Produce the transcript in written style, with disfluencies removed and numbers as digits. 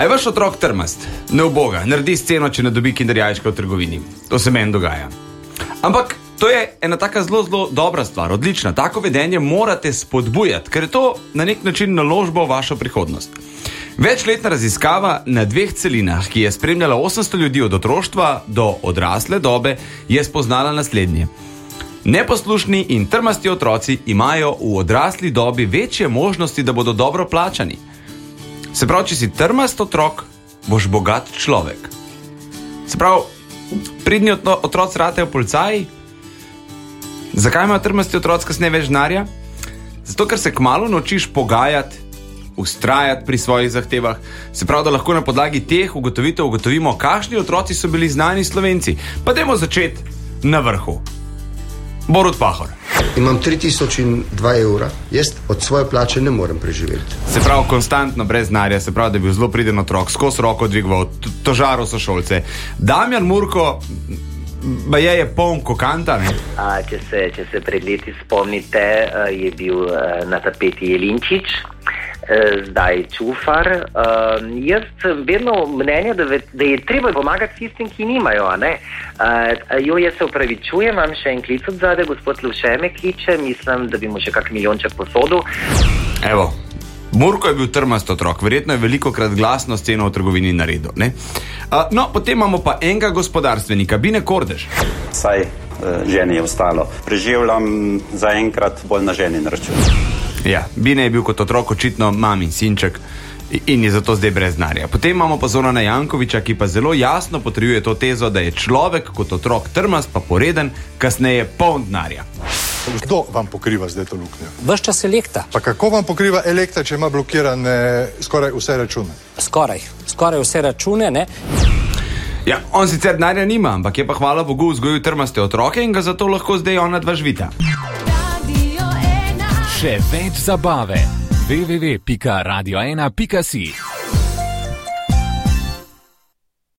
A je vaš otrok trmast? Ne uboga, naredi sceno, če ne dobi kinder jajčka v trgovini. To se meni dogaja. Ampak to je ena taka zelo dobra stvar, odlična. Tako vedenje morate spodbujati, ker je to na nek način naložba v vašo prihodnost. Večletna raziskava na 2 celinah, ki je spremljala 800 ljudi od otroštva do odrasle dobe, je spoznala naslednje. Neposlušni in trmasti otroci imajo v odrasli dobi večje možnosti, da bodo dobro plačani. Se pravi, če si trmast otrok, boš bogat človek. Se pravi, pridni otroci ratejo policaji. Zakaj imajo trmasti otroci kasneje več denarja? Zato, ker se kmalu naučiš pogajati, ustrajati pri svojih zahtevah. Se pravi, da lahko na podlagi teh ugotovitev ugotovimo, kakšni otroci so bili znani Slovenci. Pa dajmo začeti na vrhu. Borut Pahor. Imam 3002 evra, jaz od svoje plače ne morem preživeti. Se pravi, konstantno brez denarja, se pravi, da je bil zelo priden otrok, skozi roko dvigoval, tožaril sošolce. Damjan Murko, je poln kokanta, ne? Če se pred leti spomnite, je bil na tapeti Jelinčič, zdaj Čufar. Jaz sem vedno mnenja, da je treba pomagati tistim, ki nimajo, a ne? Jaz se upravičujem, imam še en klic od zadaj, gospod Lovše me kliče, mislim, da bi mu še kak milijonček posodil. Evo, Murko je bil trmast otrok, verjetno je velikokrat glasno sceno v trgovini naredil, ne? No, potem imamo pa enega gospodarstvenika, Bine Kordež. Saj ženi je ostalo. Preživljam zaenkrat bolj na ženin račun. Ja, Bine je bil kot otrok očitno mamin sinček in je zato zdaj brez denarja. Potem imamo pa Zorana Jankovića, ki pa zelo jasno potrjuje to tezo, da je človek kot otrok trmast pa poreden, kasneje poln denarja. Kdo vam pokriva zdaj to luknjo? Ves čas Elekta. Pa kako vam pokriva Elekta, če ima blokirane skoraj vse račune? Skoraj vse račune, ne? Ja, on sicer denarja nima, ampak je pa hvala Bogu vzgojil trmaste otroke in ga zato lahko zdaj ona dva živita. Še več zabave. www.radio1.si